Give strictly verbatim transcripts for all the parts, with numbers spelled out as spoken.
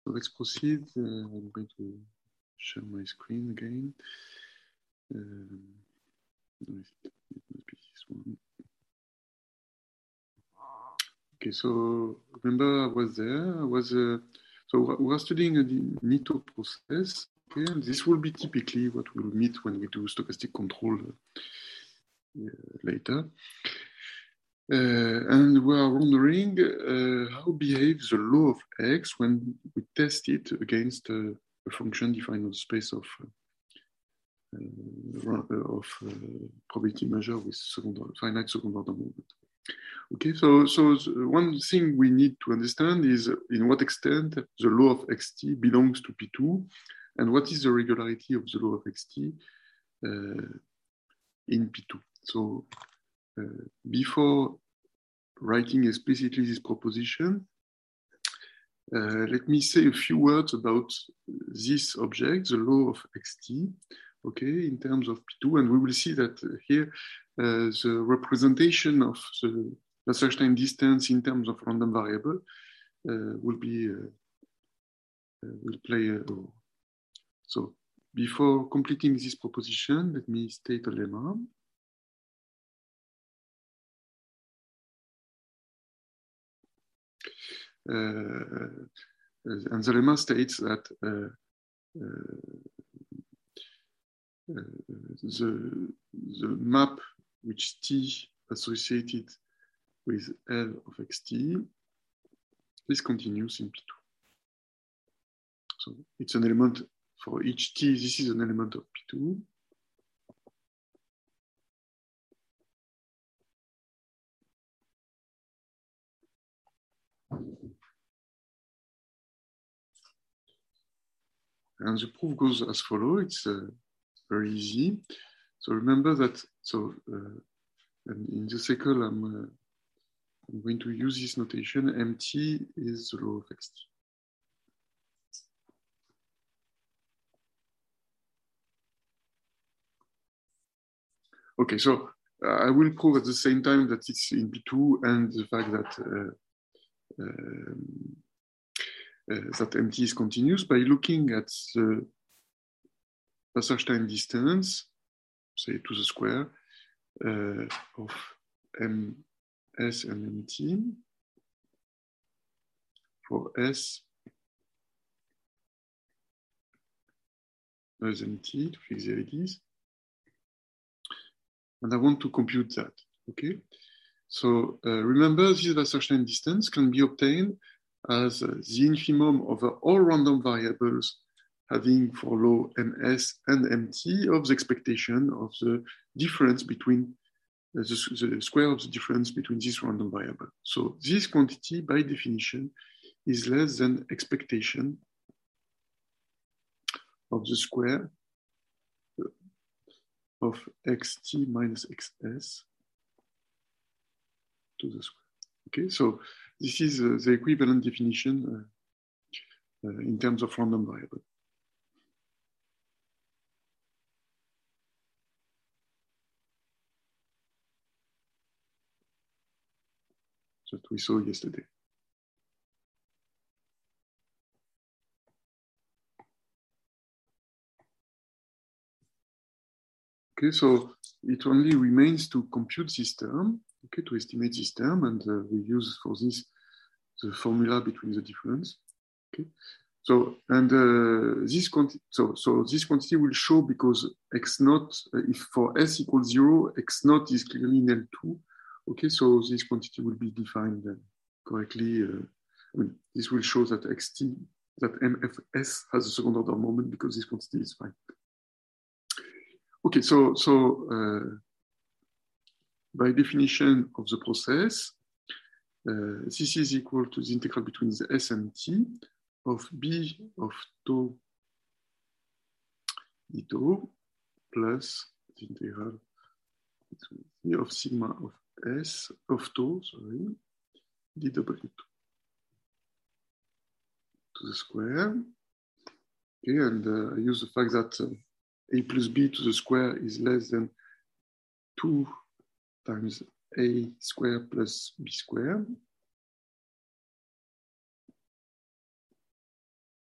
So let's proceed. Uh, I'm going to share my screen again. Um, it must be this one. Okay, so remember I was there. I was uh, so we are studying the Nito process. Okay, and this will be typically what we'll meet when we do stochastic control uh, later. Uh, and we are wondering uh, how behaves the law of x when we test it against uh, a function defined on the space of uh, of uh, probability measure with second, finite second order movement. Okay, so so one thing we need to understand is in what extent the law of xt belongs to P two, and what is the regularity of the law of xt uh, in P two. So uh, before writing explicitly this proposition, uh, let me say a few words about this object, the law of xt, okay, in terms of P two, and we will see that here uh, the representation of the Wasserstein distance in terms of random variable uh, will be uh, uh, will play a role. So before completing this proposition, let me state a lemma. Uh, and the lemma states that uh, uh, uh, the, the map which T associated with L of xt is continuous in P two. So it's an element for each T, this is an element of P two. And the proof goes as follows. It's uh, very easy. So remember that, so uh, and in the cycle, I'm, uh, I'm going to use this notation. Mt is the law of xt. Okay, so uh, I will prove at the same time that it's in P two and the fact that uh, um, uh, that Mt is continuous by looking at the Wasserstein distance, say to the square, uh, of Ms and Mt for S as Mt to fix the I Ds. And I want to compute that, okay? So uh, remember, this Wasserstein distance can be obtained as uh, the infimum over all random variables having for law Ms and Mt of the expectation of the difference between uh, the, the square of the difference between this random variable. So this quantity, by definition, is less than expectation of the square of xt minus xs to the square. Okay, so this is uh, the equivalent definition uh, uh, in terms of random variable. That we saw yesterday. Okay, so it only remains to compute this term, okay, to estimate this term, and uh, we use for this the formula between the difference. Okay, so and uh, this quantity, so so this quantity will show because x naught, uh, if for s equals zero, x naught is clearly in L two. Okay, so this quantity will be defined uh, correctly. Uh, I mean, this will show that xt, that M F S has a second order moment because this quantity is fine. Okay, so so uh, by definition of the process, uh, this is equal to the integral between the S and T of B of tau d tau plus the integral of sigma of S of tau, sorry, dw to the square. Okay, and uh, I use the fact that uh, a plus b to the square is less than two times a squared plus b squared.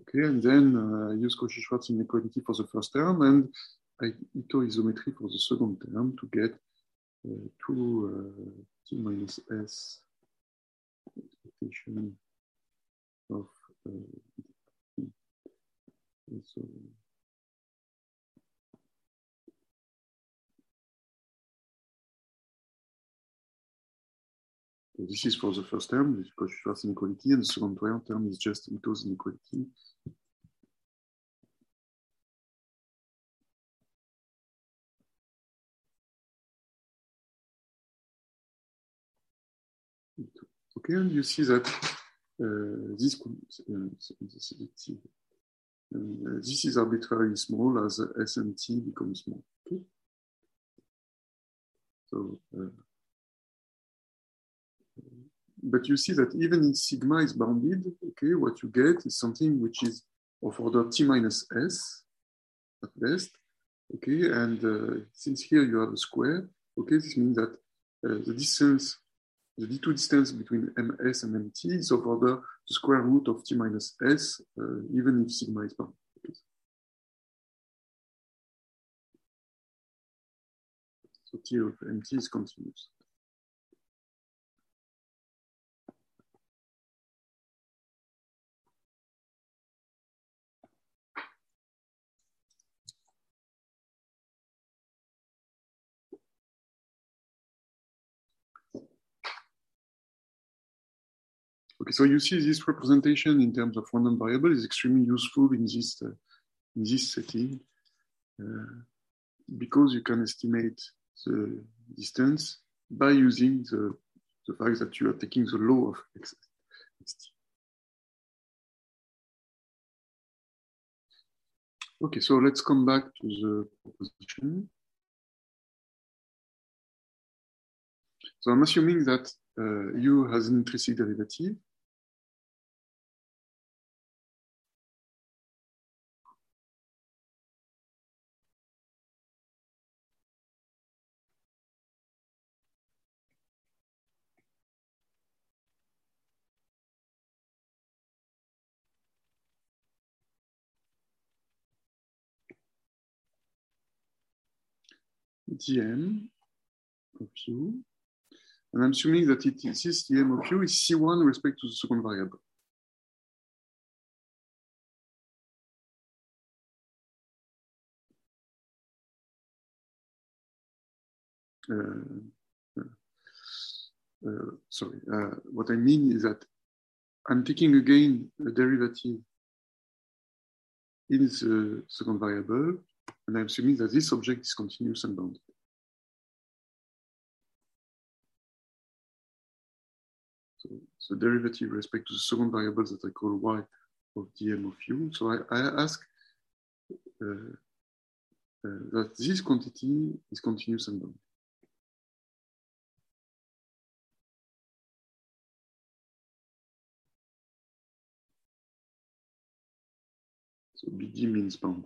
Okay, and then uh, I use Cauchy-Schwarz inequality for the first term, and I Ito isometry for the second term to get uh, two uh, t minus s expectation of uh, so, so this is for the first term, this Cauchy-Schwarz inequality, and the second term is just Ito's inequality. Okay, and you see that uh, this, uh, uh, this is arbitrarily small as S and T become small. Okay? So, uh, but you see that even in sigma is bounded, okay, what you get is something which is of order T minus S at best, okay, and uh, since here you have a square, okay, this means that uh, the distance, the D two distance between M S and M T is of order the square root of T minus S, uh, even if sigma is bounded. Okay. So T of M T is continuous. Okay, so you see this representation in terms of random variable is extremely useful in this uh, in this setting uh, because you can estimate the distance by using the, the fact that you are taking the law of X. Okay, so let's come back to the proposition. So I'm assuming that uh, U has an intrinsic derivative. Dm of U. And I'm assuming that it is this dm of U is C one with respect to the second variable. Uh, uh, sorry, uh, what I mean is that I'm taking again a derivative in the second variable, and I'm assuming that this object is continuous and bounded. So, so derivative with respect to the second variable that I call y of dm of u. So I, I ask uh, uh, that this quantity is continuous and bounded. So B D means bounded.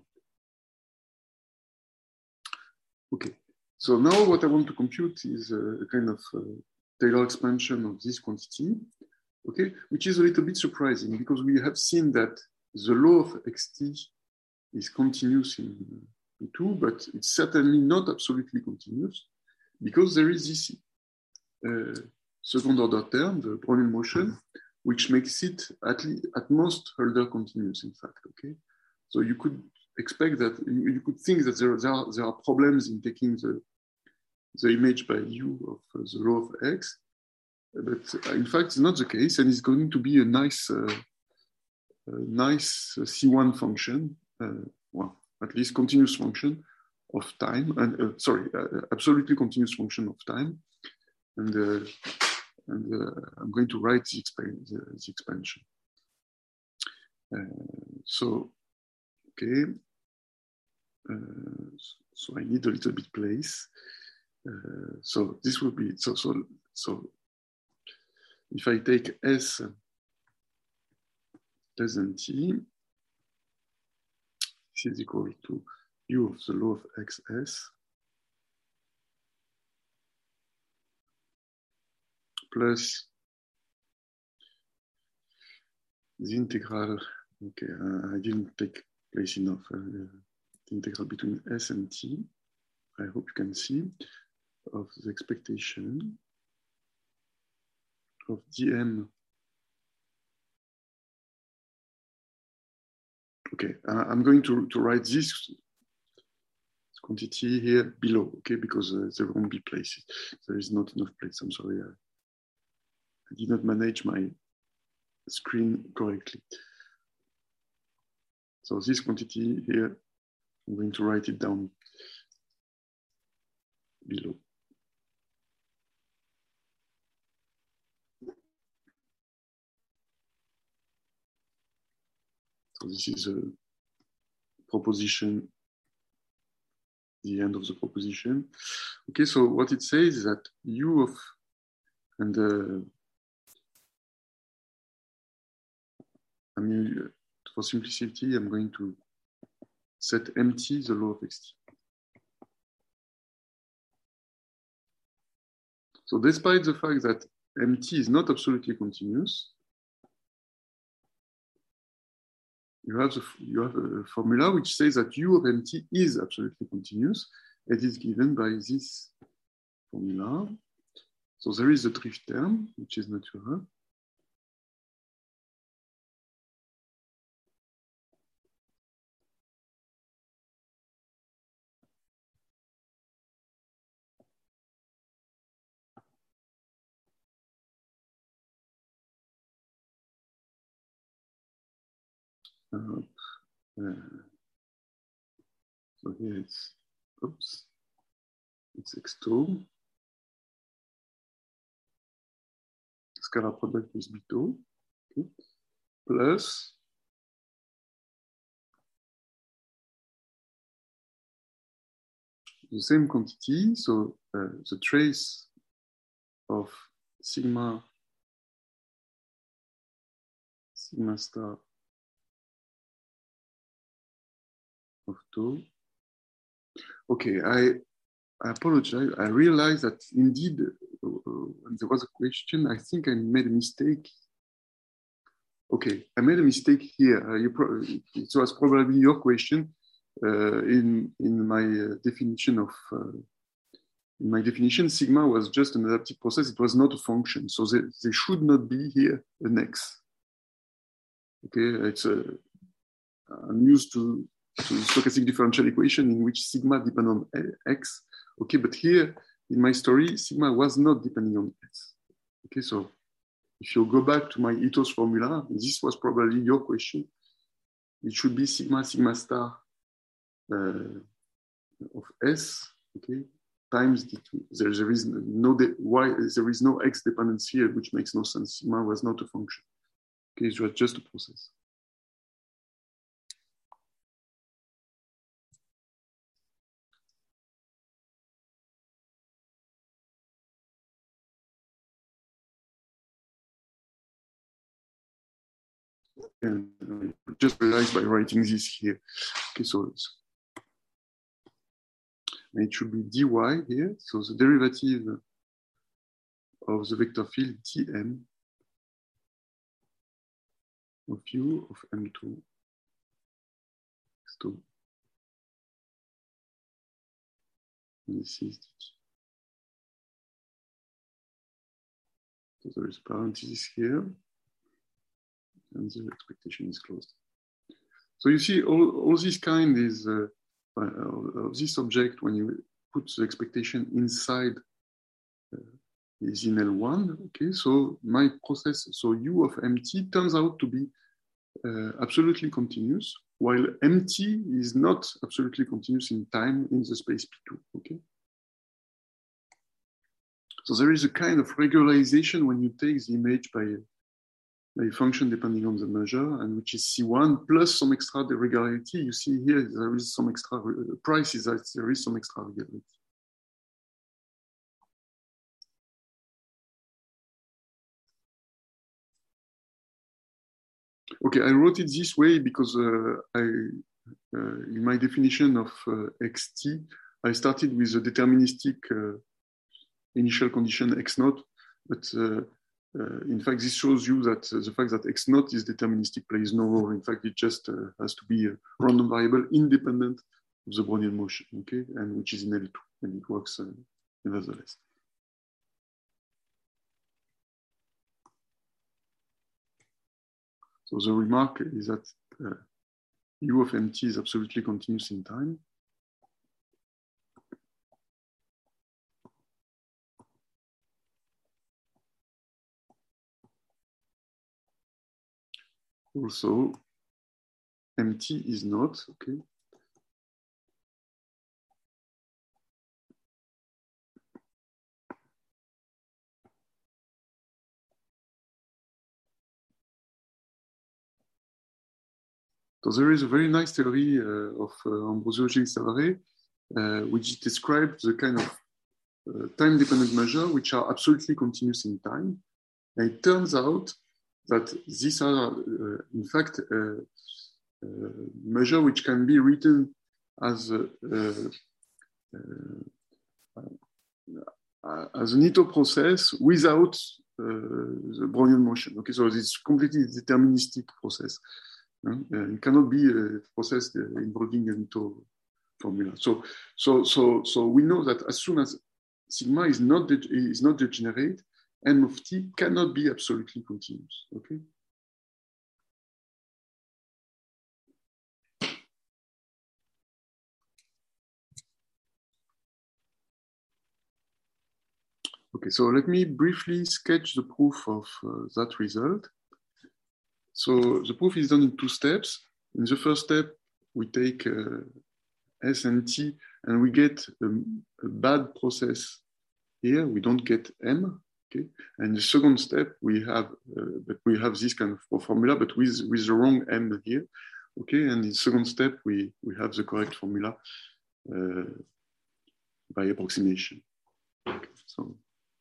Okay. So now what I want to compute is a kind of uh, Taylor expansion of this quantity, okay, which is a little bit surprising because we have seen that the law of xt is continuous in P two, but it's certainly not absolutely continuous because there is this uh, second order term, the Brownian motion, which makes it at, least, at most Hölder continuous, in fact, okay? So you could expect that, you, you could think that there, there, are, there are problems in taking the, the image by U of uh, the law of X, but uh, in fact, it's not the case, and it's going to be a nice, uh, a nice C one function, uh, well, at least continuous function of time, and uh, sorry, uh, absolutely continuous function of time, and, uh, and uh, I'm going to write the, exp the, the expansion. Uh, so, okay, uh, so I need a little bit place. Uh, so this will be so so so. If I take S less than T, this is equal to U of the law of X S plus the integral Okay, uh, I didn't take place enough. Uh, the integral between S and T, I hope you can see, of the expectation of dm. Okay, uh, I'm going to, to write this quantity here below, okay, because uh, there won't be places. There is not enough place, I'm sorry. I, I did not manage my screen correctly. So this quantity here, I'm going to write it down below. So this is a proposition, the end of the proposition. Okay, so what it says is that U of, and uh, I mean, for simplicity, I'm going to set empty the law of X T. So despite the fact that empty is not absolutely continuous, you have, the, you have a formula which says that U of empty is absolutely continuous. It is given by this formula. So there is a drift term, which is natural. Uh, uh, so here it's, oops, it's X two. Scalar product with B two, okay, plus the same quantity, so uh, the trace of sigma sigma star of tau. Okay, I, I apologize. I realized that indeed, uh, when there was a question, I think I made a mistake. Okay, I made a mistake here. Uh, you pro it was probably your question uh, in in my uh, definition of. Uh, In my definition, sigma was just an adaptive process. It was not a function. So there, there should not be here an x. Okay, it's a, I'm used to, to stochastic differential equation in which sigma depends on x. Okay, but here in my story, sigma was not depending on x. Okay, so if you go back to my ethos formula, this was probably your question. It should be sigma sigma star uh, of s. Okay. Times d two. There, there is no why there is no x dependency here, which makes no sense. Sigma was not a function. Okay, it was just a process. And I just realized by writing this here. Okay, so it's, and it should be dy here. So the derivative of the vector field dm of u of m two x two. And this is dt. So there is parenthesis here, and the expectation is closed. So you see, all, all this kind is uh, uh, of this object when you put the expectation inside uh, is in L one. Okay, so my process, so U of mt turns out to be uh, absolutely continuous, while mt is not absolutely continuous in time in the space P two. Okay. So there is a kind of regularization when you take the image by, by a function depending on the measure, and which is C one plus some extra regularity. You see here there is some extra, the price is that there is some extra regularity. Okay, I wrote it this way because uh, I, uh, in my definition of uh, xt, I started with a deterministic uh, initial condition x naught, but uh, uh, in fact, this shows you that uh, the fact that x naught is deterministic plays no role. In fact, it just uh, has to be a random variable independent of the Brownian motion, okay, and which is in L two, and it works uh, nevertheless. So the remark is that uh, U of mt is absolutely continuous in time. Also, mt is not, okay. So there is a very nice theory uh, of uh, Ambrosio Gilles Savary, uh, which describes the kind of uh, time-dependent measures which are absolutely continuous in time. And it turns out that these are, uh, in fact, uh, uh, measures which can be written as a, uh, uh, as an Ito process without uh, the Brownian motion. Okay, so it's completely deterministic process. Uh, it cannot be a process involving an Ito formula. So, so, so, so we know that as soon as sigma is not is not degenerate, m of t cannot be absolutely continuous. Okay. Okay, so let me briefly sketch the proof of uh, that result. So the proof is done in two steps. In the first step, we take uh, S and T, and we get a, a bad process here. We don't get M. Okay, and the second step, we have, uh, but we have this kind of formula, but with with the wrong M here. Okay, and in the second step, we we have the correct formula uh, by approximation. Okay, so.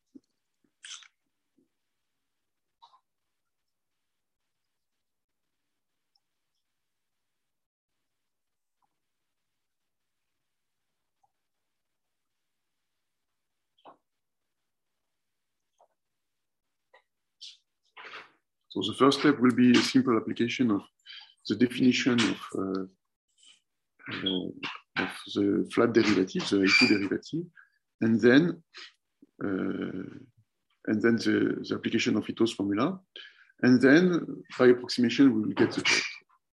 So the first step will be a simple application of the definition of, uh, uh, of the flat derivative, the A two derivative, and then uh, and then the, the application of Ito's formula, and then by approximation we will get the correct.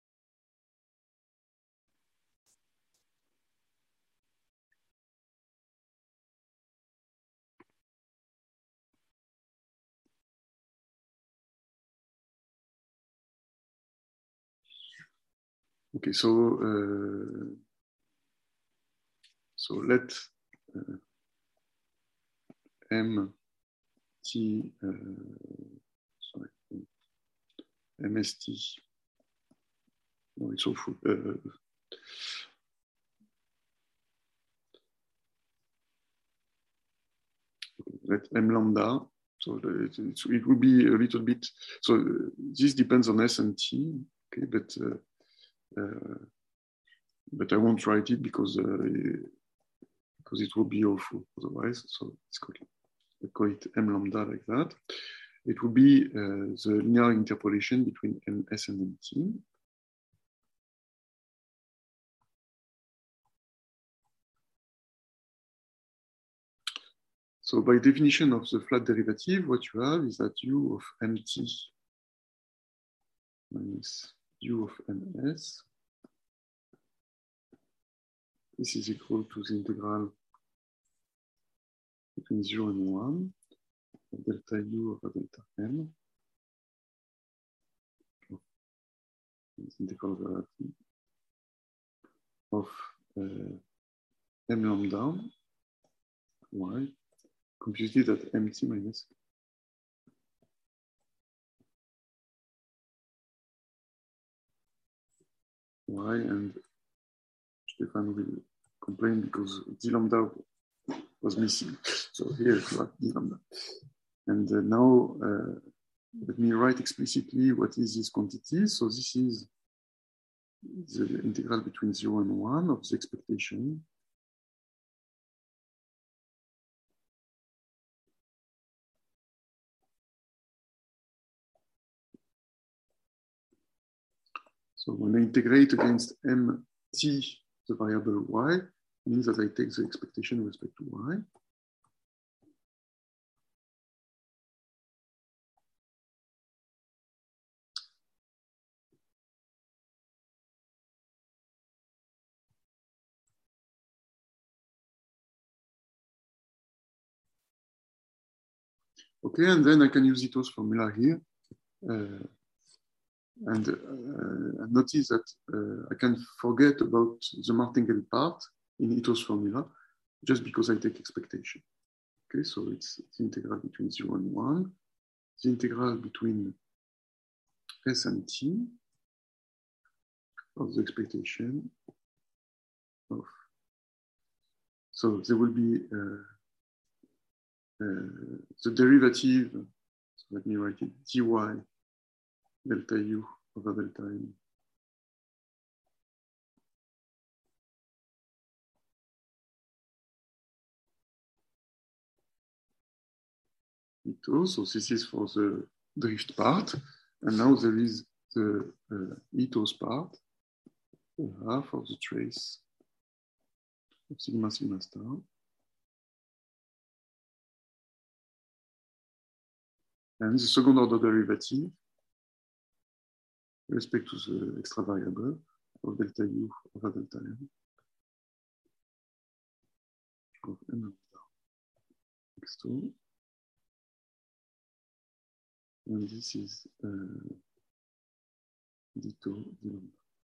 Okay, so uh, so let uh, M T uh, sorry M S T no it's awful uh, let M lambda, so it, it will be a little bit, so uh, this depends on S and T, okay, but uh, uh, but I won't write it because uh, because it will be awful otherwise. So it's called, I call it M lambda like that. It will be uh, the linear interpolation between M S and M T. So by definition of the flat derivative, what you have is that U of mt minus U of ms, this is equal to the integral between zero and one, delta U over delta m, this integral derivative of uh, m lambda y computed at mt minus y, and Stefan will complain because d lambda was missing. So here you have d lambda. And uh, now uh, let me write explicitly what is this quantity. So this is the integral between zero and one of the expectation. So when I integrate against mt, the variable y, means that I take the expectation with respect to y. Okay, and then I can use Ito's formula here. Uh, and uh, notice that uh, I can forget about the martingale part in Ito's formula just because I take expectation. Okay, so it's the integral between zero and one, the integral between S and T of the expectation of. So there will be uh, uh, the derivative, so let me write it, dy delta u over delta n. Ito, so this is for the drift part, and now there is the uh, Ito's part, the half of the trace of sigma sigma star. And the second order derivative with respect to the extra variable of delta u over delta n of n lambda x two. And this is uh, Dito d lambda.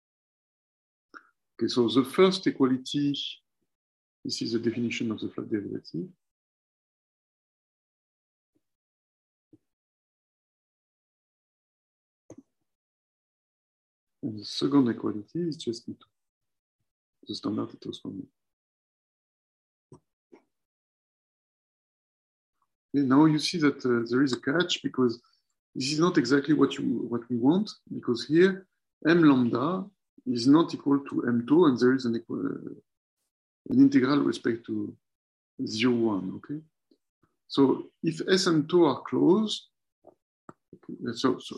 Okay, so the first equality, this is the definition of the flat derivative. And the second equality is just Ito, the standard Ito's formula. Okay, now you see that uh, there is a catch because this is not exactly what you what we want, because here m lambda is not equal to m two, and there is an equal, uh, an integral with respect to zero one. Okay, so if s and two are closed, okay, so, so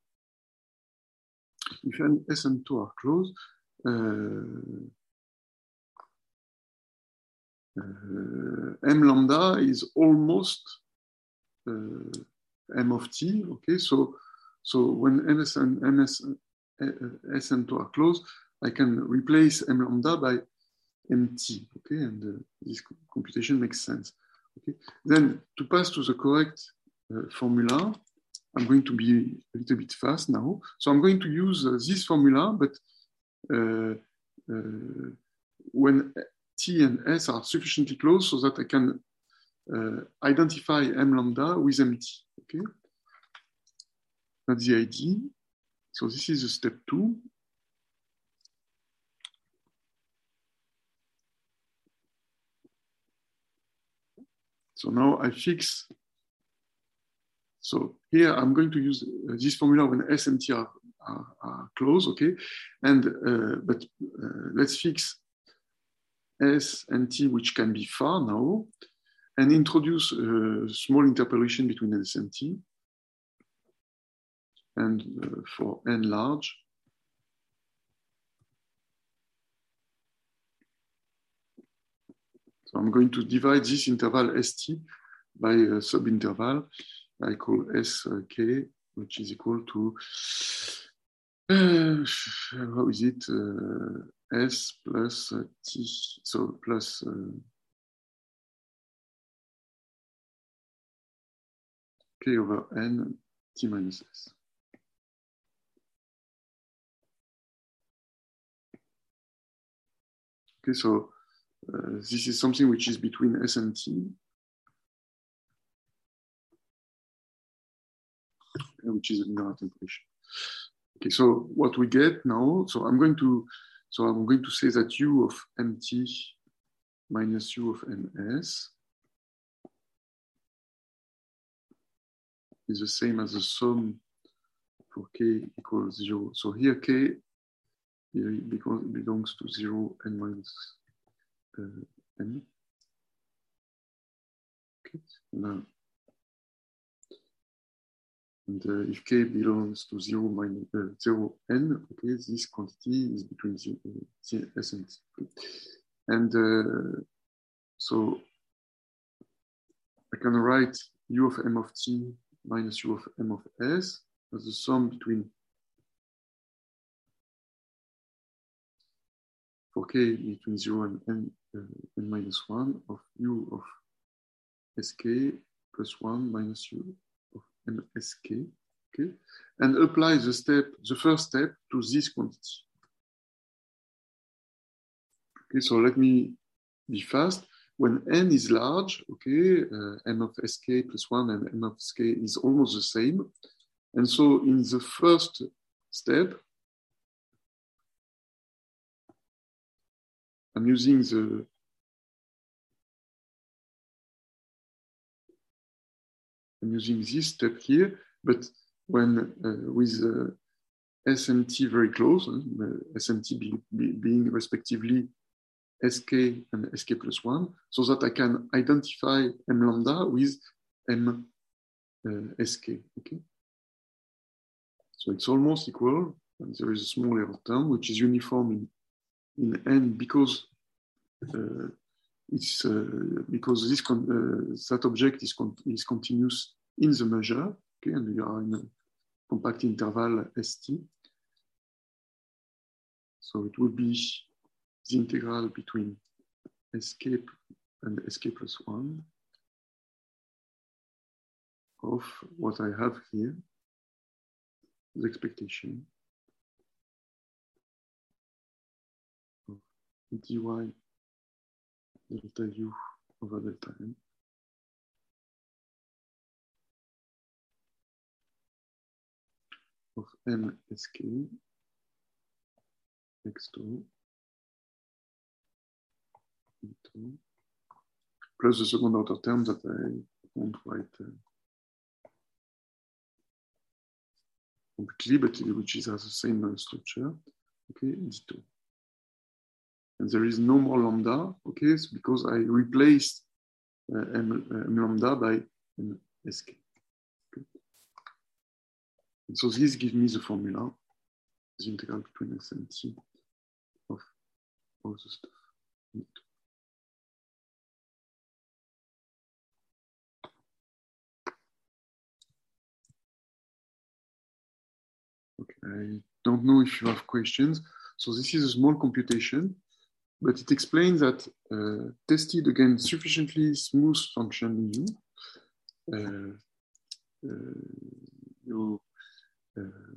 if s and two are closed, uh, uh, m lambda is almost uh, m of t. Okay, so so when ms and ms uh, s and two are closed, I can replace m lambda by mt. Okay, and uh, this computation makes sense. Okay, then to pass to the correct uh, formula, I'm going to be a little bit fast now. So I'm going to use uh, this formula, but uh, uh, when t and s are sufficiently close so that I can uh, identify m lambda with mt. Okay, that's the idea. So this is the step two. So now I fix. So here I'm going to use uh, this formula when S and T are, are, are close, okay? And uh, but uh, let's fix S and T, which can be far now, and introduce a small interpolation between S and T. And uh, for n large, so I'm going to divide this interval st by a subinterval I call sk, which is equal to uh, how is it uh, s plus uh, t, so plus uh, k over n t minus s. Okay, so uh, this is something which is between s and t, which is a linear interpolation. Okay, so what we get now, so I'm going to, so I'm going to say that u of mt minus u of ms is the same as the sum for k equals zero. So here k belongs to zero n minus uh, n. Okay, now And uh, if k belongs to zero minus uh, zero n, okay, this quantity is between z, z, s and t. And uh, so I can write u of m of t minus u of m of s as the sum between for k between zero and n, uh, n minus one of u of sk plus one minus u of msk. Okay, and apply the step, the first step to this quantity. Okay, so let me be fast. When n is large, okay, uh, m of sk plus one and m of sk is almost the same. And so in the first step, I'm using the I'm using this step here, but when uh, with uh, S M T very close, uh, S M T be, be, being respectively sk and sk plus one, so that I can identify m lambda with m uh, sk. Okay, so it's almost equal, and there is a small error term which is uniform in in n because uh, it's uh, because this con uh, that object is con is continuous in the measure. Okay, and we are in a compact interval st. So it would be the integral between sk and sk plus one of what I have here, the expectation of dy delta u over delta n of msk x2 plus the second order term that I won't write uh, completely, but which is has the same uh, structure. Okay, d two. And there is no more lambda, okay, it's because I replaced uh, m, uh, m lambda by m sk. Okay. And so this gives me the formula, the integral between s and t of all the stuff. Okay, I don't know if you have questions. So this is a small computation, but it explains that uh, tested against sufficiently smooth function u, uh, uh, you, uh,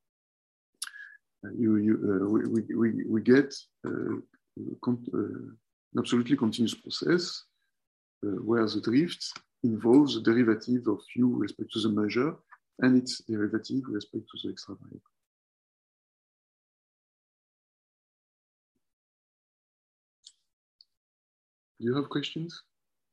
you, you uh, we, we, we get uh, con uh, an absolutely continuous process uh, where the drift involves the derivative of u with respect to the measure and its derivative with respect to the extra variable. Do you have questions?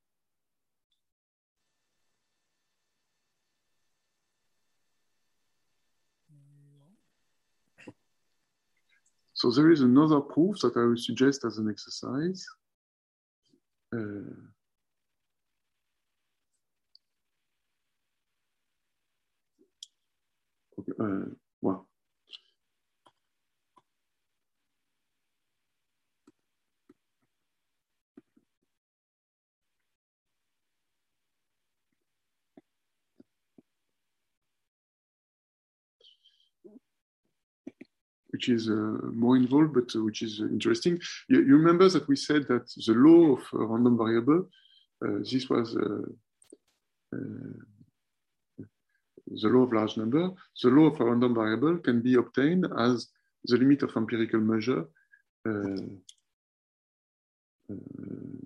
So there is another proof that I will suggest as an exercise. Uh, okay, uh, well, which is uh, more involved, but uh, which is uh, interesting. You, you remember that we said that the law of a random variable, uh, this was uh, uh, the law of large number. The law of a random variable can be obtained as the limit of empirical measure uh, uh,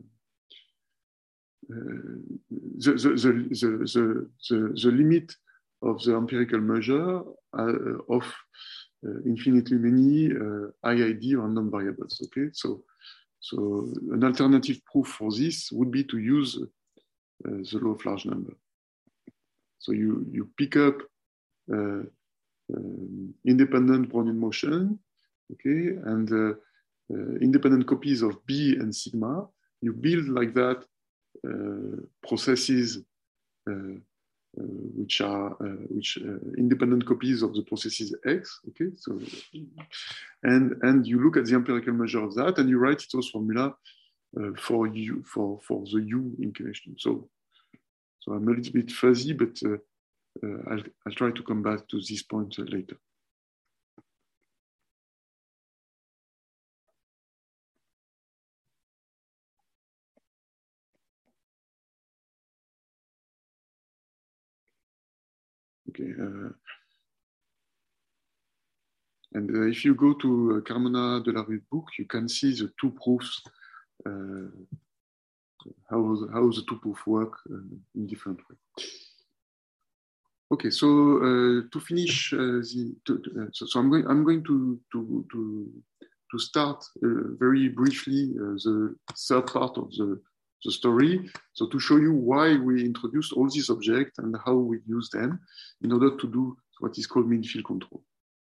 the, the, the, the, the, the limit of the empirical measure uh, of uh, infinitely many uh, I I D random variables. Okay, so so an alternative proof for this would be to use uh, the law of large number. So you you pick up uh, um, independent Brownian motion, okay, and uh, uh, independent copies of B and sigma. You build like that uh, processes uh, uh, which are uh, which uh, independent copies of the processes X. Okay, so and and you look at the empirical measure of that, and you write its formula uh, for U for for the U inclination. So so I'm a little bit fuzzy, but uh, uh, I'll I'll try to come back to this point uh, later. Okay. Uh, and uh, if you go to uh, Carmona de la Rue's book, you can see the two proofs, uh, how, the, how the two proofs work uh, in different ways. Okay, so uh, to finish, uh, the, to, uh, so, so I'm going, I'm going to to to, to start uh, very briefly uh, the third part of the the story. So to show you why we introduced all these objects and how we use them in order to do what is called mean field control.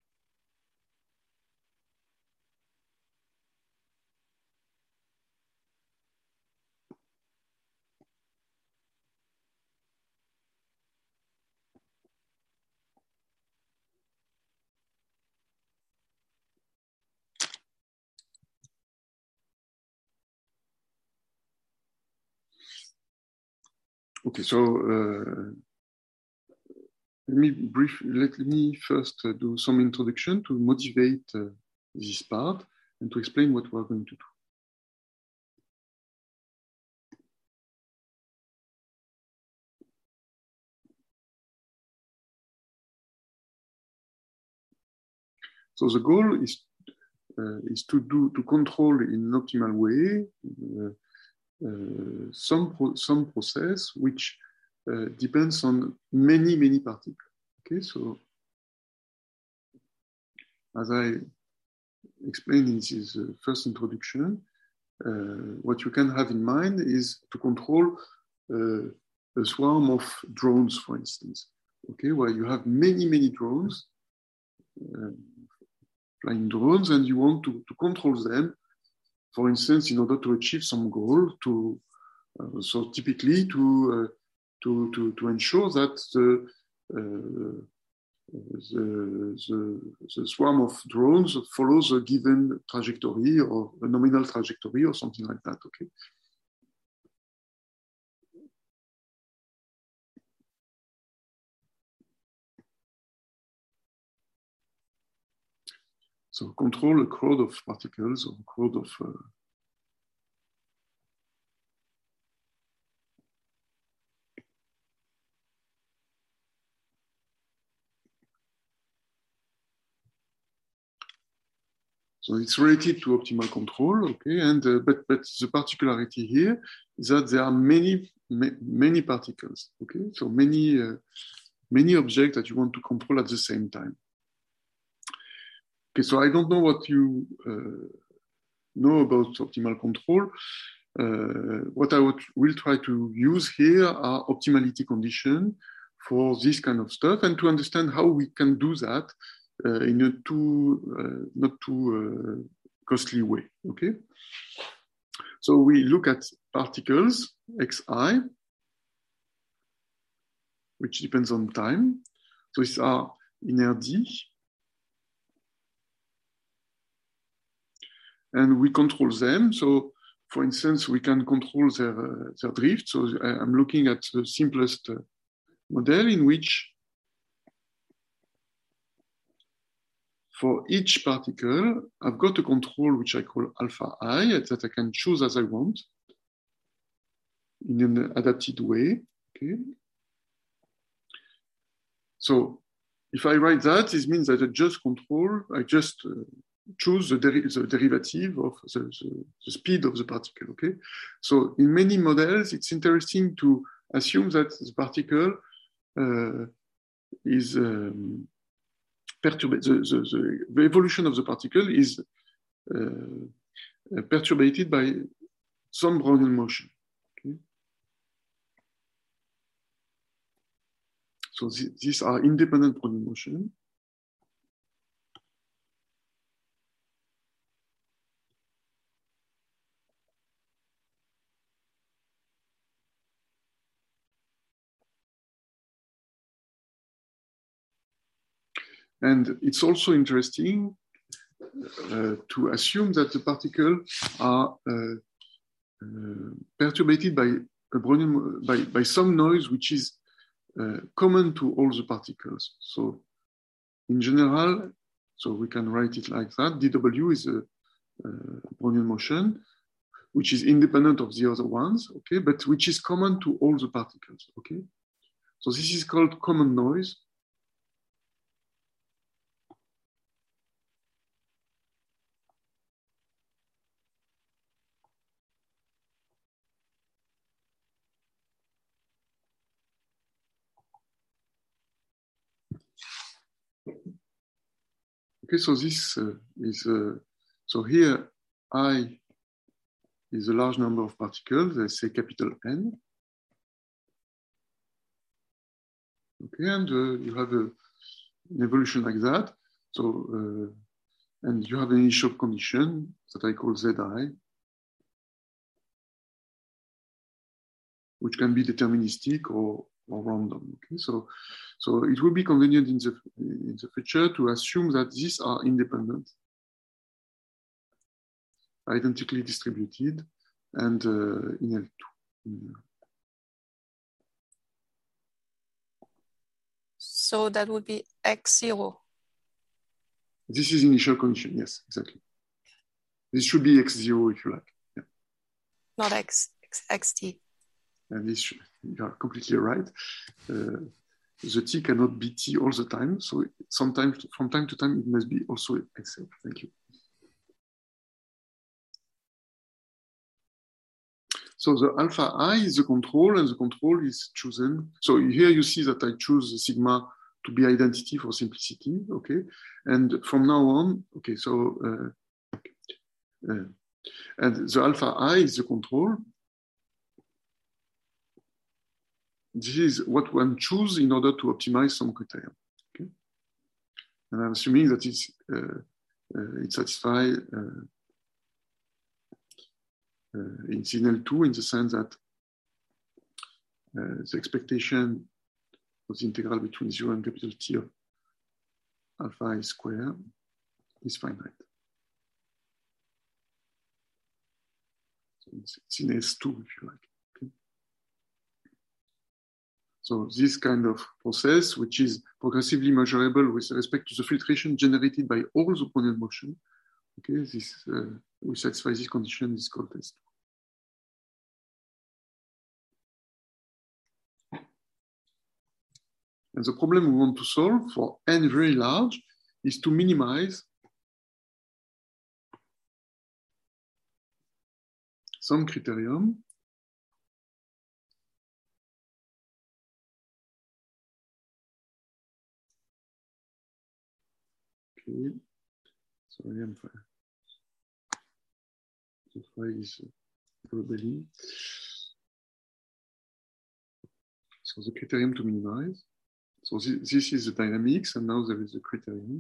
Okay, so uh, let me brief. Let me first uh, do some introduction to motivate uh, this part and to explain what we are going to do. So the goal is uh, is to do to control in an optimal way uh, uh, some pro some process which uh, depends on many many particles. Okay, so as I explained in this uh, first introduction, uh, what you can have in mind is to control uh, a swarm of drones, for instance. Okay, where you have many many drones. Uh, flying drones, and you want to, to control them, for instance, in order to achieve some goal. To uh, so typically to uh, to to to ensure that the, uh, the, the the swarm of drones follows a given trajectory or a nominal trajectory or something like that. Okay. So control a crowd of particles or a crowd of uh, so it's related to optimal control, okay. And uh, but but the particularity here is that there are many many particles, okay. So many uh, many objects that you want to control at the same time. Okay, so I don't know what you uh, know about optimal control. Uh, what I would, will try to use here are optimality conditions for this kind of stuff, and to understand how we can do that uh, in a too uh, not too uh, costly way. Okay, so we look at particles xi, which depends on time. So these are in R D, and we control them. So, for instance, we can control their uh, their drift. So I'm looking at the simplest uh, model in which for each particle, I've got a control which I call alpha I that I can choose as I want in an adapted way. Okay. So if I write that, this means that I just control, I just uh, choose the, deri the derivative of the, the, the speed of the particle. Okay. So in many models, it's interesting to assume that the particle uh, is um, perturbed. The, the, the evolution of the particle is uh, perturbed by some Brownian motion. Okay? So th these are independent Brownian motion. And it's also interesting uh, to assume that the particles are uh, uh, perturbated by a Brownian, by, by some noise which is uh, common to all the particles. So in general, so we can write it like that, D W is a, a Brownian motion, which is independent of the other ones, okay, but which is common to all the particles, okay? So this is called common noise. Okay, so this uh, is, uh, so here I is a large number of particles, let's say capital N. Okay, and uh, you have a, an evolution like that. So, uh, and you have an initial condition that I call Zi, which can be deterministic or, or random. Okay, so, so it will be convenient in the in the future to assume that these are independent, identically distributed, and uh, in L two. So that would be x zero. This is initial condition, yes, exactly. This should be x zero if you like. Yeah. Not x, x, xt. And this, should, you are completely right. Uh, the t cannot be t all the time. So sometimes, from time to time, it must be also x zero. Thank you. So the alpha I is the control, and the control is chosen. So here you see that I choose sigma to be identity for simplicity, okay? And from now on, okay, so, uh, uh, and the alpha I is the control. This is what one chooses in order to optimize some criteria, okay? And I'm assuming that it's, uh, uh, it satisfies uh, uh, it's in L two in the sense that uh, the expectation of the integral between zero and capital T of alpha I square is finite. So it's, it's in S two, if you like. Okay? So this kind of process, which is progressively measurable with respect to the filtration generated by all the Brownian motion, okay, this, uh, we satisfy this condition is called S two. And the problem we want to solve for n very large is to minimize some criterion okay. Sorry, I'm fine. The file is rebelling. So the criterion to minimize. So this, this is the dynamics, and now there is a criterion.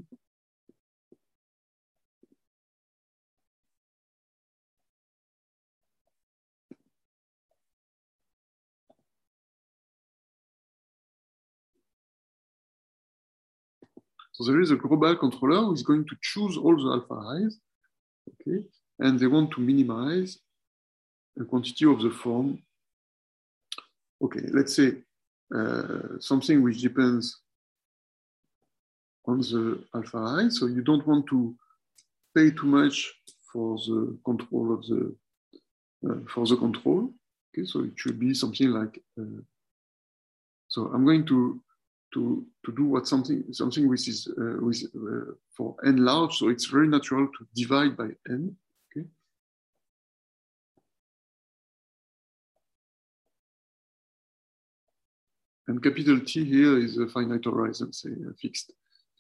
So there is a global controller who is going to choose all the alpha i's, okay, and they want to minimize a quantity of the form. Okay, let's say uh, something which depends on the alpha I. So you don't want to pay too much for the control of the uh, for the control. Okay, so it should be something like. Uh, so I'm going to to to do what something something which is uh, with uh, for n large. So it's very natural to divide by n. Okay. And capital T here is a finite horizon, say uh, fixed.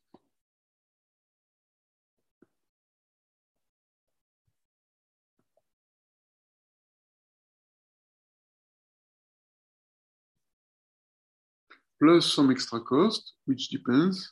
Plus some extra cost, which depends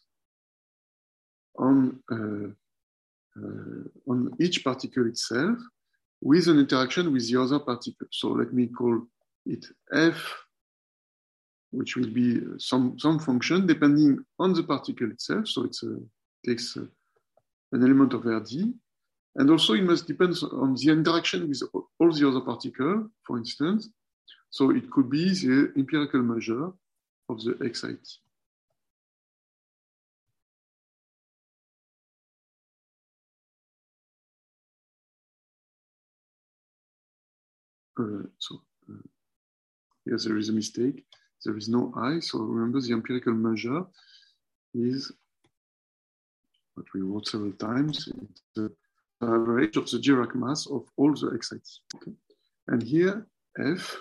on uh, uh, on each particle itself with an interaction with the other particle. So let me call it F which will be some, some function depending on the particle itself. So it takes uh, an element of R D. And also it must depend on the interaction with all the other particles, for instance. So it could be the empirical measure of the X I T. Uh, so uh, here there is a mistake. There is no I. So remember the empirical measure is what we wrote several times. It's the average of the Dirac mass of all the X I T. Okay. And here F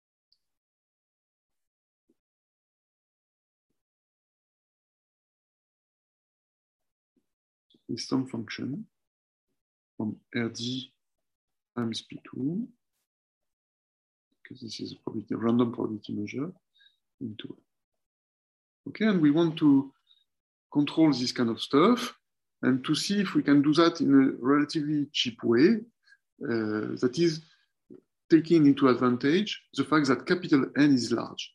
is some function from R D times P two, because this is a probability, a random probability measure into. Okay, and we want to control this kind of stuff and to see if we can do that in a relatively cheap way, uh, that is taking into advantage the fact that capital N is large.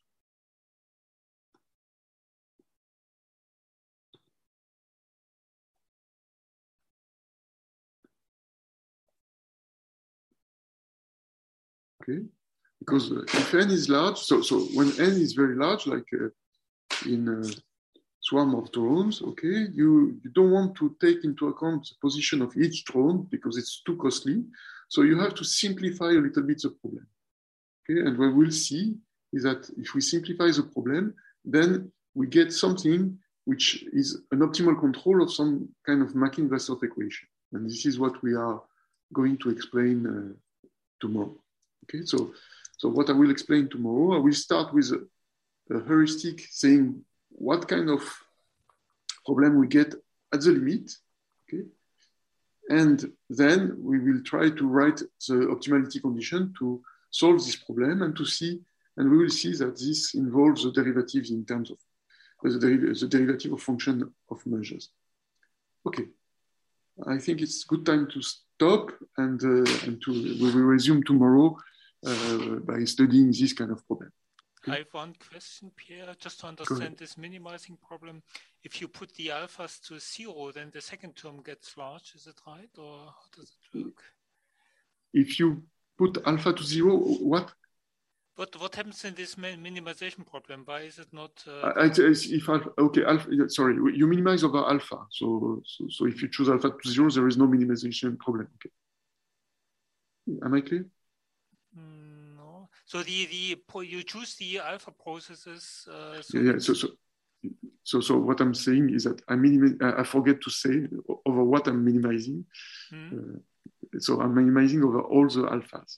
Okay, because uh, if N is large, so, so when N is very large, like uh, in a swarm of drones, okay, you, you don't want to take into account the position of each drone because it's too costly. So you have to simplify a little bit the problem. Okay, and what we'll see is that if we simplify the problem, then we get something which is an optimal control of some kind of Makin-Vlasov equation. And this is what we are going to explain uh, tomorrow. Okay, so, so what I will explain tomorrow, I will start with a, a heuristic saying what kind of problem we get at the limit, okay? And then we will try to write the optimality condition to solve this problem and to see, and we will see that this involves the derivatives in terms of uh, the, deriv the derivative of function of measures. Okay, I think it's good time to stop and, uh, and to, we will resume tomorrow uh, by studying this kind of problem. I have one question, Pierre, just to understand this minimizing problem. If you put the alphas to zero, then the second term gets large, is it right? Or how does it work? If you put alpha to zero, what? What, what happens in this minimization problem? Why is it not? Uh, I, I, if alpha, okay, alpha, sorry, you minimize over alpha. So, so, so if you choose alpha to zero, there is no minimization problem. Okay. Am I clear? Mm, no. So the, the you choose the alpha processes. Uh, so yeah, yeah. So, so, so, so what I'm saying is that I minimize, I forget to say over what I'm minimizing. Mm. Uh, so I'm minimizing over all the alphas.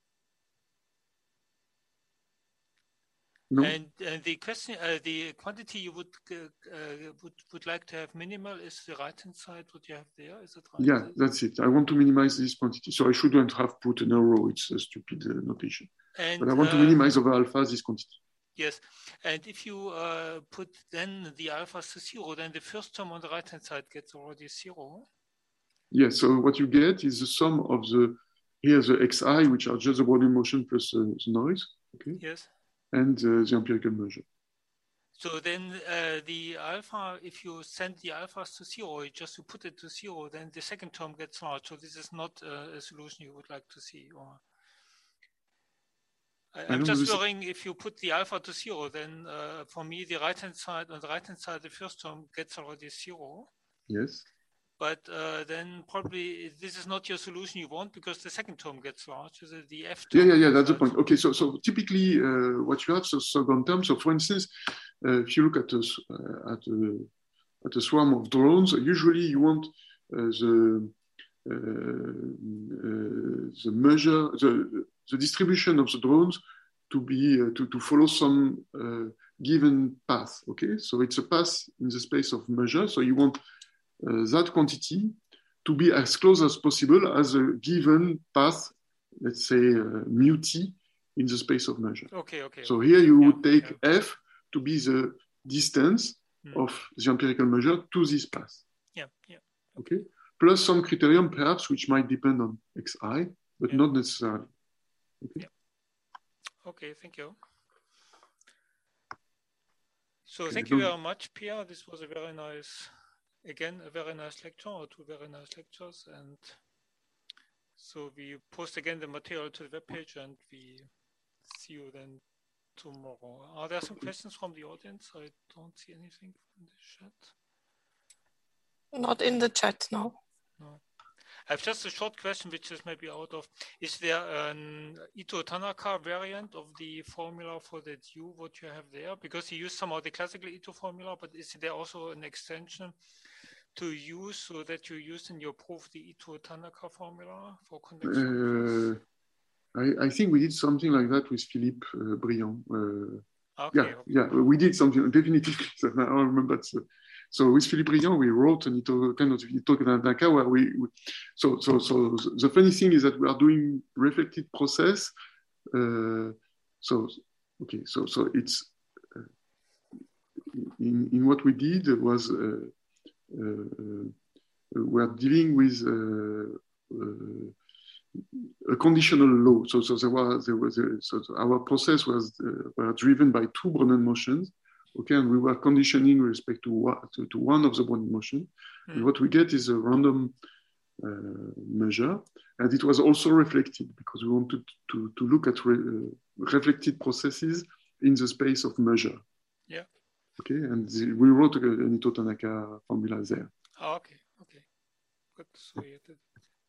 No? And, and the question, uh, the quantity you would uh, would would like to have minimal is the right hand side. What you have there, is it right? Yeah, that's it. I want to minimize this quantity, so I shouldn't have put an arrow. It's a stupid uh, notation. And, but I want uh, to minimize over alpha this quantity. Yes, and if you uh, put then the alphas to zero, then the first term on the right hand side gets already zero. Yeah. So what you get is the sum of the here the xi, which are just the Brownian motion plus uh, the noise. Okay. Yes. And uh, the empirical measure. So then uh, the alpha, if you send the alphas to zero, just to put it to zero, then the second term gets large. So this is not uh, a solution you would like to see. Or I, I'm just worrying if you put the alpha to zero, then uh, for me, the right-hand side, on the right-hand side, the first term gets already zero. Yes. But uh, then probably this is not your solution you want because the second term gets large. So the F term. Yeah, yeah, yeah. That's the point. Okay, so so typically uh, what you have so second term. So for instance, uh, if you look at a uh, at a at a swarm of drones, usually you want uh, the uh, uh, the measure the the distribution of the drones to be uh, to to follow some uh, given path. Okay, so it's a path in the space of measure. So you want Uh, that quantity to be as close as possible as a given path, let's say uh, mu t, in the space of measure. Okay, okay. So here you yeah, would take yeah. f to be the distance mm. of the empirical measure to this path. Yeah, yeah. Okay. Plus some criterion perhaps which might depend on xi, but yeah. not necessarily. Okay. Yeah. Okay, thank you. So Okay, thank you donc- very much, Pierre. This was a very nice, again, a very nice lecture, or two very nice lectures. And so we post again the material to the webpage, and we see you then tomorrow. Are there some questions from the audience? I don't see anything from the chat. Not in the chat, no. No. I have just a short question, which is maybe out of, is there an Ito Tanaka variant of the formula for the due, what you have there? Because you use somehow the classical Ito formula, but is there also an extension to use so that you use in your proof the Ito Tanaka formula for convection? Uh, I, I think we did something like that with Philippe uh, Briand. Uh, okay, yeah, okay. yeah, we did something definitively. So I remember that. So, so with Philippe Briand, we wrote an Ito kind of Ito Tanaka where we, we. So so so the funny thing is that we are doing reflected process. Uh, so okay, so so it's uh, in in what we did was uh, uh, we are dealing with. Uh, uh, a conditional law. So, so there was, there was a, so our process was uh, were driven by two Brownian motions, okay, and we were conditioning with respect to, one, to, to one of the Brownian motion. Mm. And what we get is a random uh, measure, and it was also reflected because we wanted to, to look at re, uh, reflected processes in the space of measure. Yeah. Okay, and the, we wrote an Ito Tanaka formula there. Oh, okay, okay. Good. So you did.